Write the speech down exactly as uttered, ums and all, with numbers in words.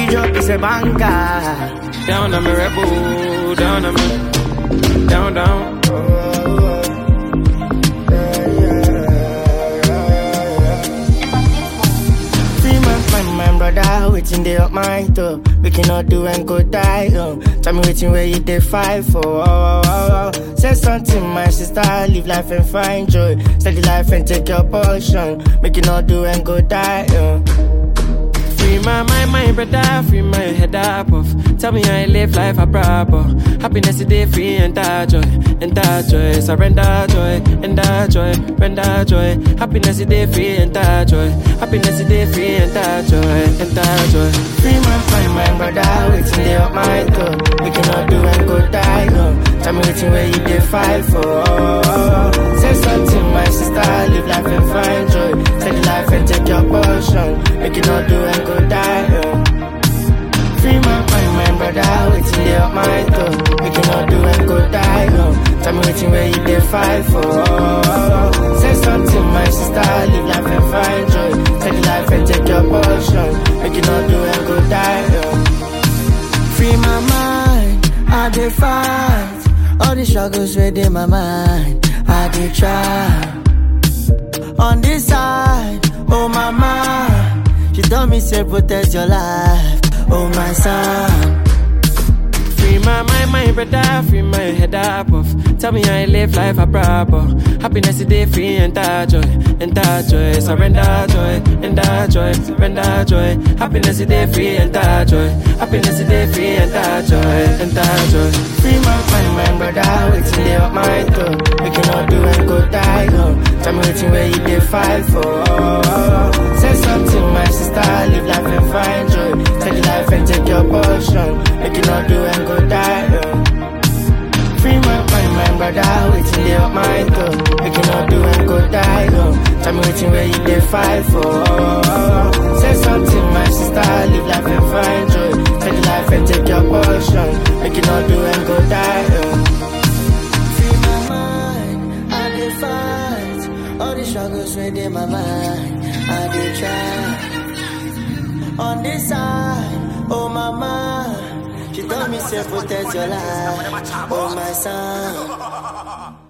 drop is a banker. Down, I'm a rebel. Down, I'm a down, down. Brother, waiting they up my toe. We cannot do and go die. Oh. Tell me waiting where you they fight for. Oh, oh, oh, oh. Say something, my sister. Live life and find joy. Study life and take your portion. Make you not do and go die. Oh. Free my mind, my brother, free my head up off. Tell me I live life a proper. Happiness is day free and that joy, and that joy. Surrender joy, and that joy, render joy. Happiness is day free and that joy. Happiness is day free and that joy, and that joy. Free my mind, my brother, waiting they up my toe. We cannot do and go die. Oh. Tell me waiting where you they fight for. Oh, oh, oh. Say something, my sister, live life and find joy. Study life and take your portion. Make you not do and go die. Oh. Free my mind, my brother, waiting they up my toe. We cannot do and go die. Oh. Tell me waiting where you they fight for. Oh, oh, oh. Say something, my sister, live life and find joy. Study life and take your portion. Make you not do and go die. Oh. Free my mind, I dey fight. All the struggles within my mind, I dey try. On this side, oh mama, she told me say protect your life, oh my son. Free my mind, my brother, free my head up off. Tell me I live life a proper. Happiness is day free and that joy, and that joy. Surrender joy, and that joy, surrender joy. Happiness is day free and that joy. Happiness is day free and that joy, and that joy. Free my mind, my brother, waiting they up my toe. We cannot do and go die. Oh. Tell me waiting where you they fight for. Oh, oh, oh. Say something, my sister, live life and find joy. Study life and take your portion. Make you not do and go die. Oh. Free my mind, my brother, waiting they up my toe. We cannot do and go die. Oh. Tell me waiting where you they fight for. Oh, oh, oh. Say something, my sister, live life and find joy. Study life and take your portion. Make you not do and go die. Oh. Free my mind, I dey fight. All the struggles within my mind, I dey try. On this side, oh mama, she told me say protect your life, oh my son.